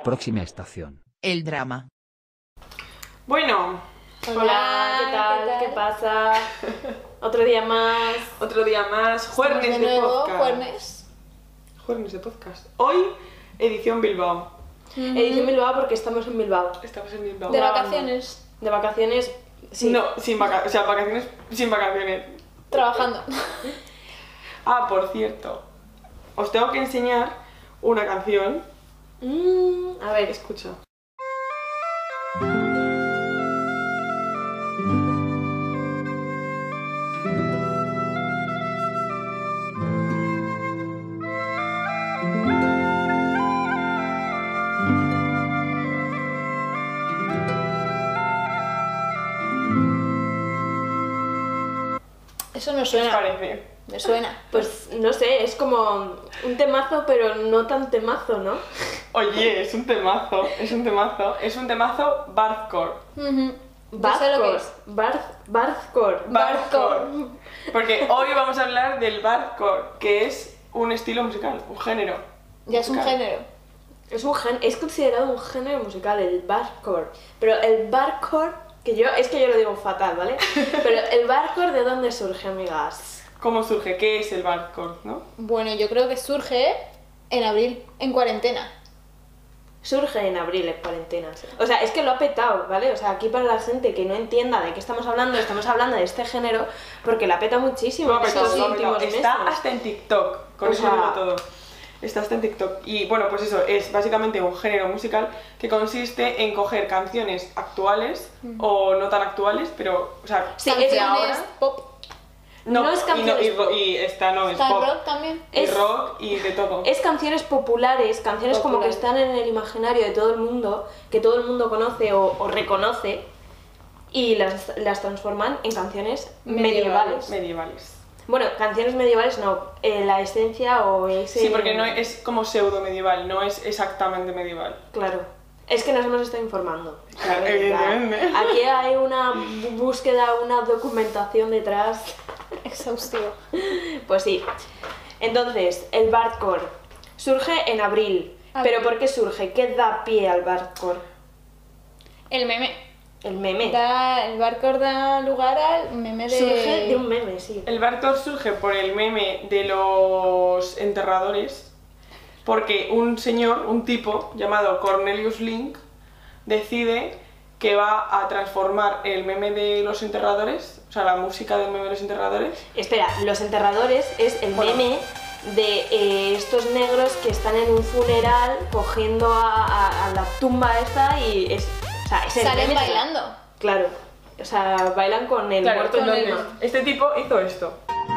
Próxima estación. El drama. Bueno, Hola, ¿qué tal? ¿Qué pasa? Otro día más. otro día más, jueves de nuevo, podcast. Jueves de podcast. Hoy, edición Bilbao. Edición Bilbao porque estamos en Bilbao. Estamos en Bilbao. De vacaciones. De vacaciones, sí. No, sin vacaciones, o sea, vacaciones sin vacaciones. Trabajando. Ah, por cierto, os tengo que enseñar una canción. A ver, Escucha. eso me ¿Qué os suena. parece? Me suena. Pues no sé, es como un temazo, pero no tan temazo, ¿no? Oye, es un temazo, es un temazo, es un temazo Bardcore. Yo sé lo que es. Bardcore. Bardcore. Porque hoy vamos a hablar del Bardcore, que es un estilo musical, un género. Ya es un musical. género. Es considerado un género musical, el Bardcore. Pero el Bardcore, es que yo lo digo fatal, ¿vale? Pero el Bardcore, ¿de dónde surge, amigas? ¿Cómo surge? ¿Qué es el Bardcore, no? Bueno, yo creo que surge en abril, en cuarentena. Surge en abril, en cuarentena. O sea, es que lo ha petado, ¿vale? O sea, aquí para la gente que no entienda de qué estamos hablando de este género, porque la peta muchísimo Lo ha en estos petado, últimos meses. está hasta en TikTok, con O eso sea, digo todo. Está hasta en TikTok. Y bueno, pues eso, es básicamente un género musical que consiste en coger canciones actuales o no tan actuales, pero, o sea, Sí, de es ahora. pop, no es canciones pop. y esta no es está pop. rock también. Y Es- rock y de todo. Es canciones populares, canciones como que Popular. están en el imaginario de todo el mundo, que todo el mundo conoce o reconoce, y las transforman en canciones medievales. Medievales. Bueno, canciones medievales no, la esencia o ese... Sí, porque no es como pseudo medieval, no es exactamente medieval. Claro. Es que nos hemos estado informando. Claro, ¿sabes? evidentemente. Aquí hay una búsqueda, una documentación detrás. Exhaustivo. Pues sí. Entonces, el Bardcore surge en abril. Abril. ¿Pero por qué surge? ¿Qué da pie al Bardcore? El meme. El meme. El Bardcore da lugar al meme de... Surge de un meme, sí. El Bardcore surge por el meme de los enterradores, porque un señor, un tipo llamado Cornelius Link, decide que va a transformar el meme de los enterradores, o sea, la música del meme de los enterradores. Espera, Los Enterradores es el Bueno. meme de estos negros que están en un funeral cogiendo a la tumba esta y es... O sea, es el Salen meme. bailando. Claro. O sea, bailan con el Claro, muerto entonces, encima. este tipo hizo esto.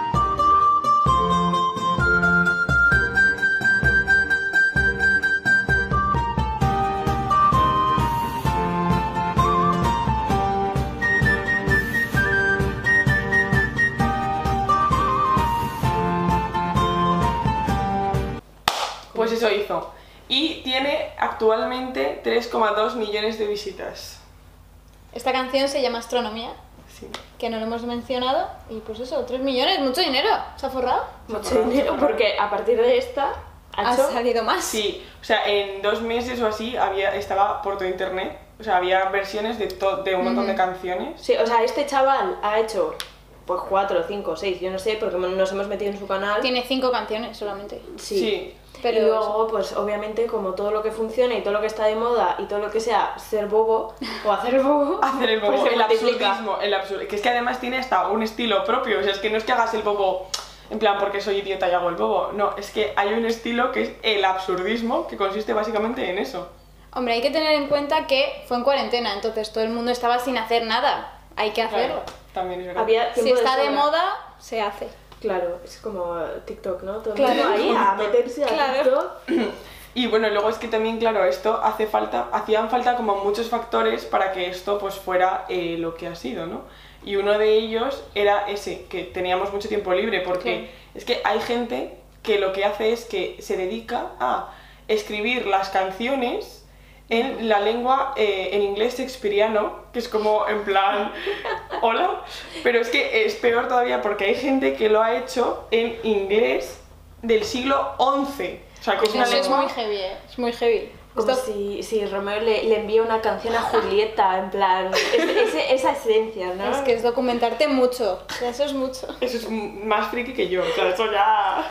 Pues eso hizo. Y tiene actualmente 3,2 millones de visitas. Esta canción se llama Astronomía, Sí. que no lo hemos mencionado. Y pues eso, 3 millones, mucho dinero. ¿Se ha forrado? Mucho dinero, porque a partir de esta ha Ha hecho... salido más. Sí, o sea, en 2 meses o así estaba por todo internet. O sea, había versiones de un montón de canciones. Sí, o sea, este chaval ha hecho pues 4, 5, 6, yo no sé, porque nos hemos metido en su canal. Tiene 5 canciones solamente. Sí. Pero y luego, pues obviamente, como todo lo que funciona y todo lo que está de moda y todo lo que sea ser bobo o hacer el bobo, Hacer el bobo, pues se el multiplica. absurdismo, que es que además tiene hasta un estilo propio. O sea, es que no es que hagas el bobo en plan porque soy idiota y hago el bobo. No, es que hay un estilo que es el absurdismo, que consiste básicamente en eso. Hombre, hay que tener en cuenta que fue en cuarentena, entonces todo el mundo estaba sin hacer nada. Hay que hacerlo. Claro, también es verdad. Había Si tiempo está de sobra. moda, se hace. Claro, es como TikTok, ¿no? Todo el Claro. mundo ahí a meterse a Claro. TikTok. Y bueno, luego es que también, claro, esto hacían falta como muchos factores para que esto pues fuera lo que ha sido, ¿no? Y uno de ellos era ese, que teníamos mucho tiempo libre, porque es que hay gente que lo que hace es que se dedica a escribir las canciones en la lengua, en inglés shakespeariano, que es como en plan, hola, pero es que es peor todavía porque hay gente que lo ha hecho en inglés del siglo XI. O sea, que es una Eso es lengua... muy heavy, es muy heavy. Como Esto- si Romeo le envía una canción a Julieta, en plan, esa esencia, ¿no? Es que es documentarte mucho, o sea, eso es mucho. Eso es más friki que yo, o sea, eso ya...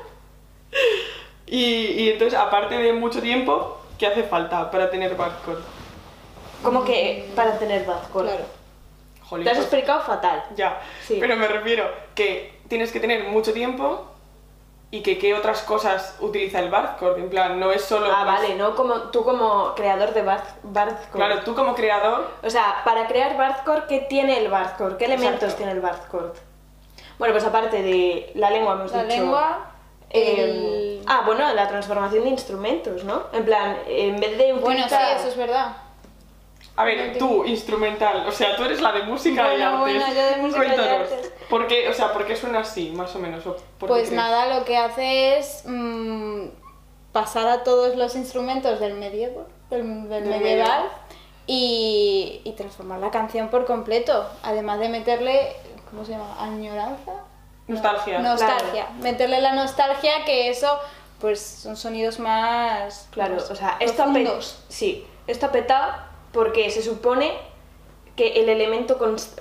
y entonces, aparte de mucho tiempo, ¿qué hace falta para tener Bardcore? Como que para tener Bardcore. Claro. Jolín, Te has pues, explicado fatal. ya, Sí. pero me refiero que tienes que tener mucho tiempo y que qué otras cosas utiliza el Bardcore, en plan, no es solo... Ah, pues, vale, ¿no? Como tú como creador de Bardcore. Claro, tú como creador, O sea, para crear Bardcore, ¿qué tiene el Bardcore? ¿Qué elementos Exacto. tiene el Bardcore? Bueno, pues aparte de la lengua, hemos La dicho... lengua, el... bueno, la transformación de instrumentos, ¿no? En plan, en vez de utilizar... Bueno, sí, eso es verdad. a ver, tú, instrumental, o sea, tú eres la de música y Bueno, artes. bueno, yo de música y Cuéntanos, artes. ¿por qué, o sea, por qué suena así, más o menos? ¿O por qué Pues crees? nada, lo que hace es pasar a todos los instrumentos del medievo, del medieval, y transformar la canción por completo. Además de meterle, ¿cómo se llama? ¿Añoranza? Nostalgia. Nostalgia. Meterle la nostalgia, que eso, pues son sonidos más... Claro, más o sea, esto ha profundos. sí, esto ha petado porque se supone que el elemento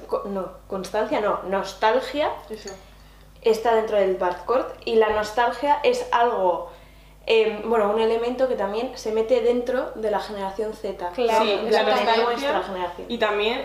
nostalgia Eso. está dentro del Bardcore y la nostalgia es algo, un elemento que también se mete dentro de la generación Z. Claro, Sí, de la exactamente. nuestra generación. Y también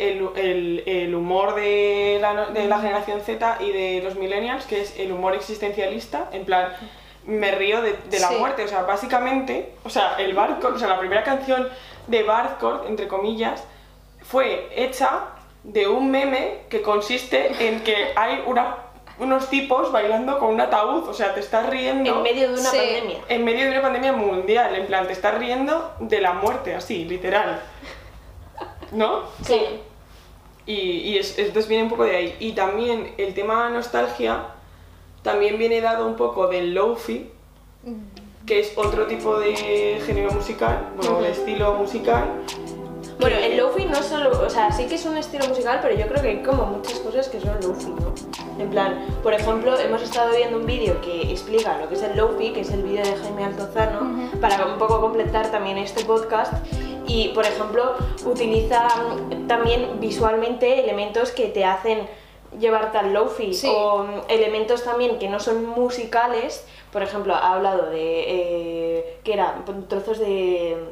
el humor de la generación Z y de los millennials, que es el humor existencialista, en plan, me río de la Sí. muerte. O sea, básicamente, o sea, el Bardcore, o sea, la primera canción de Bardcore, entre comillas, fue hecha de un meme que consiste en que hay unos tipos bailando con un ataúd, o sea, te estás riendo En medio de una Sí. pandemia. en medio de una pandemia mundial, en plan, te estás riendo de la muerte, así, literal. ¿No? Sí. Entonces viene un poco de ahí. Y también el tema nostalgia también viene dado un poco del lo-fi, que es otro tipo de género musical, bueno, de estilo musical. Bueno, el lofi no solo, o sea, sí que es un estilo musical, pero yo creo que hay como muchas cosas que son lofi, ¿no? En plan, por ejemplo, hemos estado viendo un vídeo que explica lo que es el lofi, que es el vídeo de Jaime Altozano, para un poco completar también este podcast. Y, por ejemplo, utiliza también visualmente elementos que te hacen llevarte al lofi, Sí. o elementos también que no son musicales. Por ejemplo, ha hablado de que eran trozos de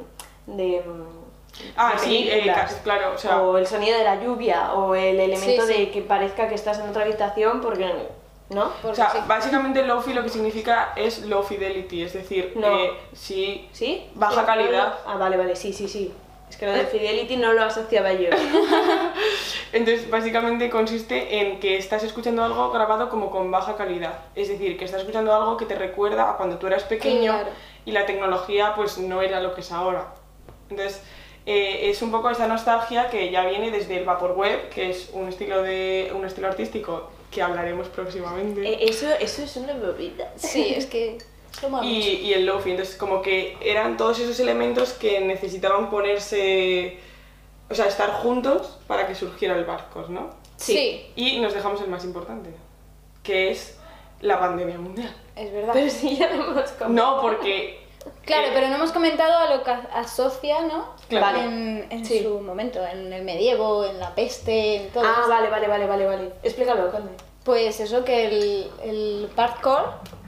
Ah, de sí, películas, claro, o sea, o el sonido de la lluvia, o el elemento Sí, sí. de que parezca que estás en otra habitación porque, ¿no? o Porque sea, sí. básicamente lo-fi lo que significa es low fidelity, es decir, No. sí, ¿Sí? Baja Sí, calidad. Ah, vale, sí. Es que lo de Fidelity no lo asociaba yo. entonces básicamente consiste en que estás escuchando algo grabado como con baja calidad, es decir, que estás escuchando algo que te recuerda a cuando tú eras pequeño Claro. y la tecnología pues no era lo que es ahora. Entonces es un poco esa nostalgia que ya viene desde el Vaporwave, que es un estilo artístico que hablaremos próximamente. Eso es una movida. Sí, es que es lo más mucho. Y el lofi, entonces como que eran todos esos elementos que necesitaban ponerse, o sea, estar juntos para que surgiera el Bardcore, ¿no? Sí, Y nos dejamos el más importante, que es la pandemia mundial. es verdad. Pero sí, ya lo hemos comentado. No, porque... Claro, pero no hemos comentado a lo que asocia, ¿no? Claro. En Sí. su momento, en el medievo, en la peste, en todo Ah, esto. vale. Explícalo, Conde. Pues eso, que el Bardcore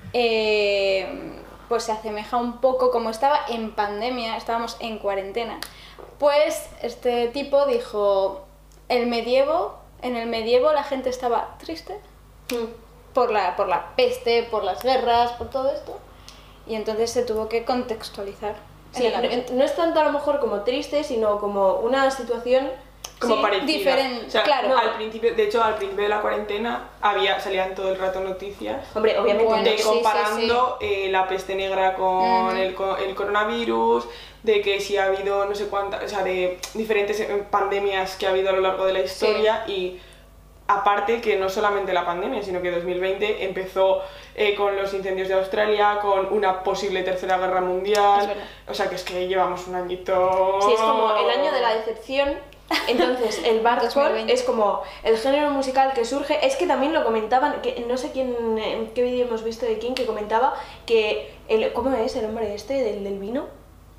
pues se asemeja un poco, como estaba en pandemia, estábamos en cuarentena, pues este tipo dijo, en el medievo la gente estaba triste por la peste, por las guerras, por todo esto, y entonces se tuvo que contextualizar Sí, en el ambiente. no es tanto a lo mejor como triste, sino como una situación... como Sí, parecida. diferente, O sea, claro. al principio, de hecho, al principio de la cuarentena salían todo el rato noticias Hombre, obviamente Bueno, de sí, comparando la peste negra con el coronavirus, de que si ha habido no sé cuántas, o sea, de diferentes pandemias que ha habido a lo largo de la historia y aparte que no solamente la pandemia, sino que 2020 empezó con los incendios de Australia, con una posible tercera guerra Es mundial, verdad. o sea que es que llevamos un añito... Sí, es como el año de la decepción. Entonces, el Bardcore 2020. es como el género musical que surge. Es que también lo comentaban, que no sé quién, en qué vídeo hemos visto de quién, que comentaba que ¿cómo es el hombre este del vino?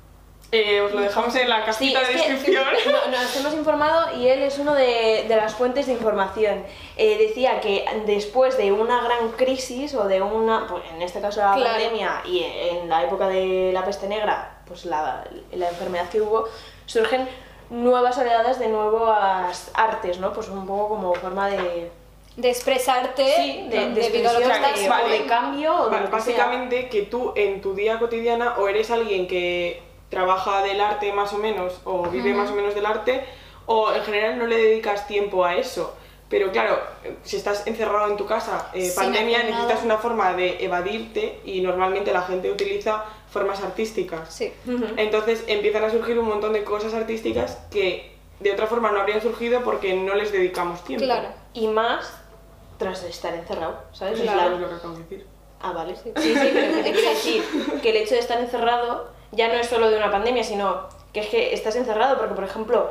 Os lo dejamos en la cajita de es que descripción. nos hemos informado y él es uno de las fuentes de información. Decía que después de una gran crisis o de una, pues en este caso la pandemia y en la época de la peste negra, pues la enfermedad que hubo, surgen nuevas oleadas de nuevas artes, ¿no? Pues un poco como forma de expresarte debido a lo que estás, o de cambio o de lo que básicamente sea. Que tú en tu día cotidiana o eres alguien que trabaja del arte más o menos o vive más o menos del arte o en general no le dedicas tiempo a eso. Pero claro, si estás encerrado en tu casa, pandemia, necesitas una forma de evadirte y normalmente la gente utiliza formas artísticas. Sí. Entonces empiezan a surgir un montón de cosas artísticas que de otra forma no habrían surgido porque no les dedicamos tiempo. Claro. Y más tras estar encerrado, ¿sabes? Claro, es lo que acabo de decir. Ah, vale. Sí, pero que te quiero decir que el hecho de estar encerrado ya no es solo de una pandemia, sino que es que estás encerrado, porque por ejemplo,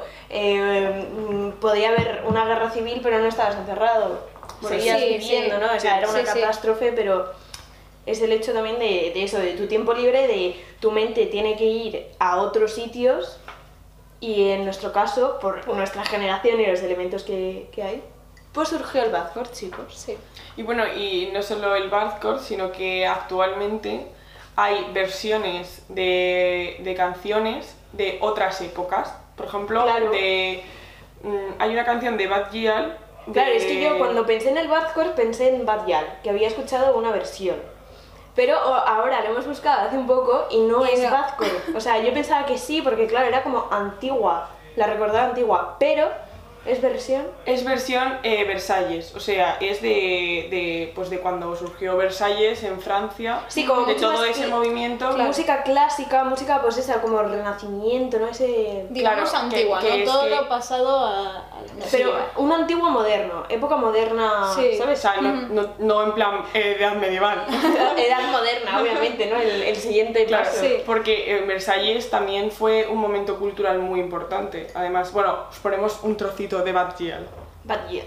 podía haber una guerra civil, pero no estabas encerrado. Bueno, seguías viviendo, ¿no? O sea, era una sí. catástrofe, pero es el hecho también de eso, de tu tiempo libre, de tu mente tiene que ir a otros sitios y en nuestro caso, por nuestra generación y los elementos que hay, pues surgió el Badcore, chicos. Sí. Y bueno, y no solo el Badcore, sino que actualmente hay versiones de canciones de otras épocas. Por ejemplo, Claro. Hay una canción de Bad Gyal. Claro, es que yo cuando pensé en el Badcore pensé en Bad Gyal, que había escuchado una versión. Pero ahora lo hemos buscado hace un poco y no es Badcore. O sea, yo pensaba que sí, porque claro, era como antigua, la recordaba antigua, pero ¿es versión? Es versión Versalles, o sea, es de cuando surgió Versalles en Francia, Sí, como de mucho todo más ese movimiento. Claro. Música clásica, música pues esa, como renacimiento, ¿no? Ese... Digamos Claro, antigua, que ¿no? es Todo que- lo pasado a Pero un antiguo moderno, época moderna, Sí. O ¿sabes? sea, no en plan edad medieval. Edad moderna, obviamente, ¿no? El siguiente Claro, paso. Sí. porque Versalles también fue un momento cultural muy importante. Además, bueno, os ponemos un trocito de Bad Gyal. Bad Gyal.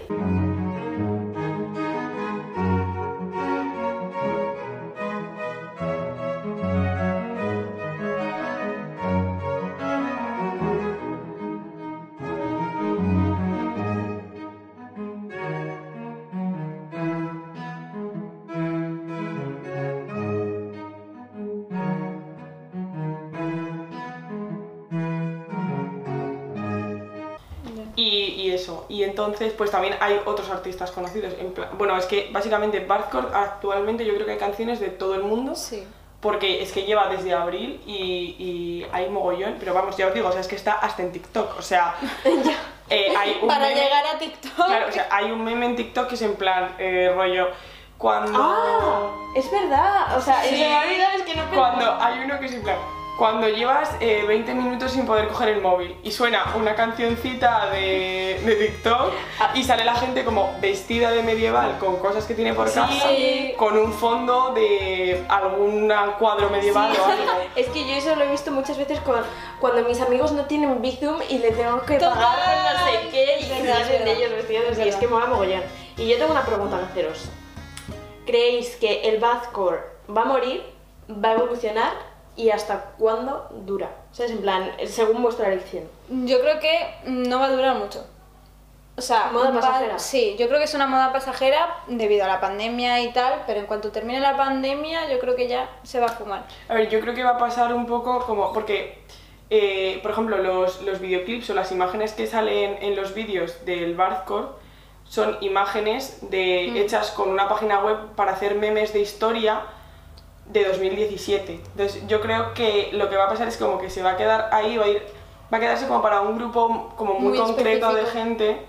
Y eso, y entonces pues también hay otros artistas conocidos. Bueno, es que básicamente Badcore actualmente yo creo que hay canciones de todo el mundo. Sí. Porque es que lleva desde abril y hay mogollón, pero vamos, ya os digo, o sea, es que está hasta en TikTok, o sea, hay un Para meme, llegar a TikTok. claro, o sea, hay un meme en TikTok que es en plan, rollo, cuando... ¡Ah! Es verdad, o sea, Sí, se me ha olvidado, es que no cuando hay uno que es en plan, cuando llevas 20 minutos sin poder coger el móvil y suena una cancioncita de TikTok y sale la gente como vestida de medieval con cosas que tiene por casa, Sí. con un fondo de algún cuadro medieval Sí. o algo. Es que yo eso lo he visto muchas veces cuando mis amigos no tienen Bizum y le tengo que Total. pagar con no sé qué y Es se verdad, hacen es de ellos verdad. vestidos Es y es verdad. que mola mogollón. Y yo tengo una pregunta que haceros. ¿Creéis que el Badcore va a morir, va a evolucionar y hasta cuándo dura? ¿Sabes? En plan, según vuestra elección. Yo creo que no va a durar mucho. O sea, Moda pasajera. Sí, yo creo que es una moda pasajera debido a la pandemia y tal, pero en cuanto termine la pandemia, yo creo que ya se va a fumar. A ver, yo creo que va a pasar un poco como, porque, por ejemplo, los videoclips o las imágenes que salen en los vídeos del Badcore son imágenes hechas con una página web para hacer memes de historia de 2017. Entonces yo creo que lo que va a pasar es como que se va a quedar ahí, va a quedarse como para un grupo como muy concreto de específico. gente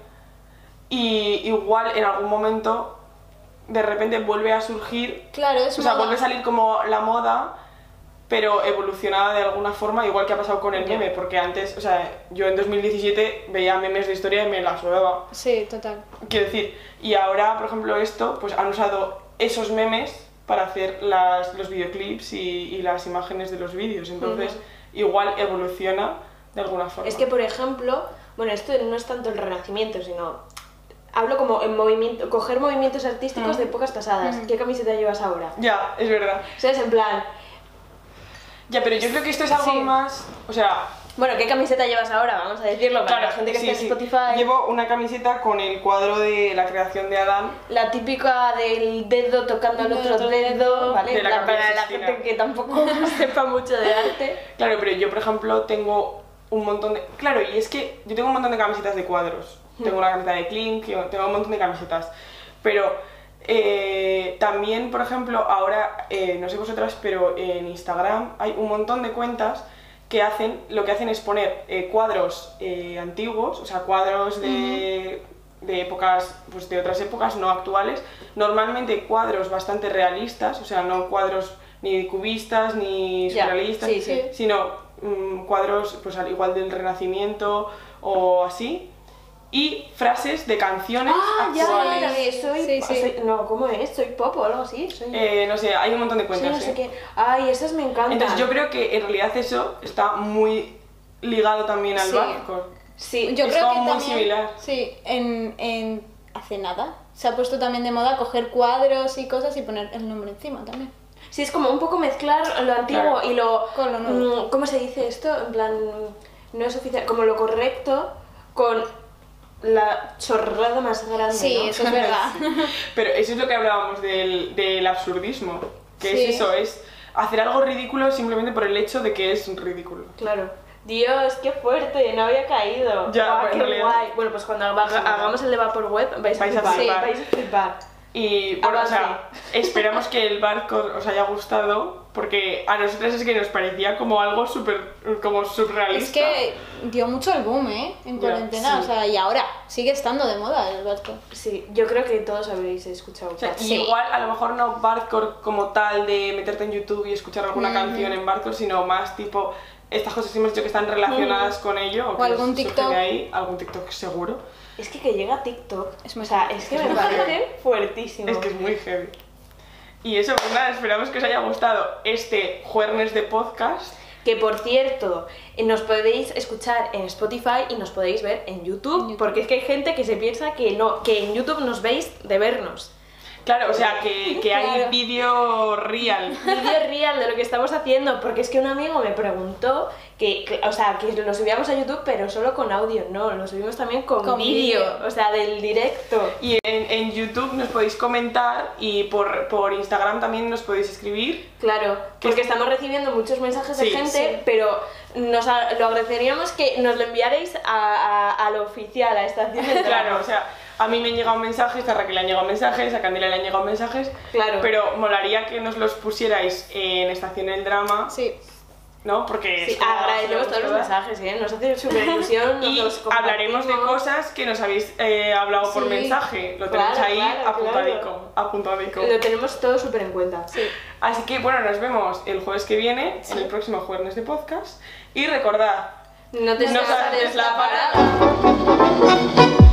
y igual en algún momento de repente vuelve a surgir, Claro, es o sea, moda. vuelve a salir como la moda pero evolucionada de alguna forma, igual que ha pasado con el meme, porque antes, o sea, yo en 2017 veía memes de historia y me la sudaba. Sí, total. Quiero decir, y ahora, por ejemplo, esto, pues han usado esos memes para hacer los videoclips y las imágenes de los vídeos, entonces igual evoluciona de alguna forma. Es que, por ejemplo, bueno, esto no es tanto el Renacimiento, sino... Hablo como en movimiento, coger movimientos artísticos de épocas pasadas. ¿Qué camiseta llevas ahora? Ya, es verdad. ¿Sabes? En plan... Ya, pero yo creo que esto es algo Sí. más... O sea... Bueno, ¿qué camiseta llevas ahora? Vamos a decirlo para la gente que sí, esté en sí. Spotify. Llevo una camiseta con el cuadro de la creación de Adán. La típica del dedo tocando al otro dedo, ¿vale? De la Capilla Para la Sixtina. gente que tampoco sepa mucho de arte. Claro, pero yo, por ejemplo, tengo un montón de... Claro, y es que yo tengo un montón de camisetas de cuadros. Tengo una camiseta de Klink, tengo un montón de camisetas. Pero también, por ejemplo, ahora, no sé vosotras, pero en Instagram hay un montón de cuentas que lo que hacen es poner cuadros antiguos, o sea, cuadros de épocas, pues de otras épocas, no actuales. Normalmente cuadros bastante realistas, o sea, no cuadros ni cubistas ni Ya, surrealistas, sí, sí. sino cuadros pues al igual del Renacimiento o así, y frases de canciones actuales. Sí. No, ¿cómo es? Soy pop o algo así. No sé, hay un montón de Soy cuentas. no sé qué. Ay, esas me encantan. Entonces yo creo que en realidad eso está muy ligado también al Sí. barco. Sí, Yo Es creo que como muy también, similar. sí, hace nada se ha puesto también de moda coger cuadros y cosas y poner el nombre encima también. sí, es como un poco mezclar lo antiguo Claro. y lo... Con lo nuevo. ¿Cómo se dice esto? En plan, no es oficial, como lo correcto con la chorrada más grande, Sí, ¿no? eso es verdad. Pero eso es lo que hablábamos del absurdismo, que Sí. es eso, es hacer algo ridículo simplemente por el hecho de que es ridículo. Claro. Dios, qué fuerte, no había caído. Ya, Guau, pues, qué en realidad- guay. Bueno, pues cuando hagamos el de Vaporweb vais a Vais a flipar. flipar. Vais a flipar. Y bueno, o Avance. sea, esperamos que el barco os haya gustado, porque a nosotras es que nos parecía como algo súper, como surrealista. Es que dio mucho el boom, en Ya, cuarentena, sí. o sea, y ahora sigue estando de moda el barco. Sí, yo creo que todos habréis escuchado. O sea, Sí. igual a lo mejor no Bardcore como tal de meterte en YouTube y escuchar alguna canción en Bardcore, sino más tipo estas cosas que hemos dicho que están relacionadas con ello, O que algún surge TikTok. de ahí, algún TikTok seguro. Es que llega a TikTok. Es muy o sea, fuerte. es que me parece fuertísimo. Es que es muy heavy. Y eso, pues nada, esperamos que os haya gustado este jueves de podcast. Que por cierto, nos podéis escuchar en Spotify y nos podéis ver en YouTube, porque es que hay gente que se piensa que no, que en YouTube nos veis de vernos. Claro, o sea, que hay Claro. vídeo real. Vídeo real de lo que estamos haciendo, porque es que un amigo me preguntó o sea, que lo subíamos a YouTube pero solo con audio, no, lo subimos también con Con vídeo, vídeo. o sea, del directo. Y en YouTube nos podéis comentar y por Instagram también nos podéis escribir. Claro, Que porque es- estamos recibiendo muchos mensajes de Sí, gente, sí. pero lo agradeceríamos que nos lo enviarais a lo oficial, a Estación del Claro, Drama. o sea, a mí me han llegado mensajes, a Raquel le han llegado mensajes, a Candela le han llegado mensajes. Claro. Pero molaría que nos los pusierais en Estación El Drama, Sí. ¿no? Porque Sí, es como- agradecemos todos los mensajes, nos hace súper ilusión. Y hablaremos de cosas que nos habéis hablado por Sí. mensaje. Lo Claro, tenemos ahí claro, apuntadico, claro. apuntadico. Lo tenemos todo súper en cuenta. Sí. Así que bueno, nos vemos el jueves que viene, en el próximo jueves de podcast. Y recordad, No te no saltes saltes la parada.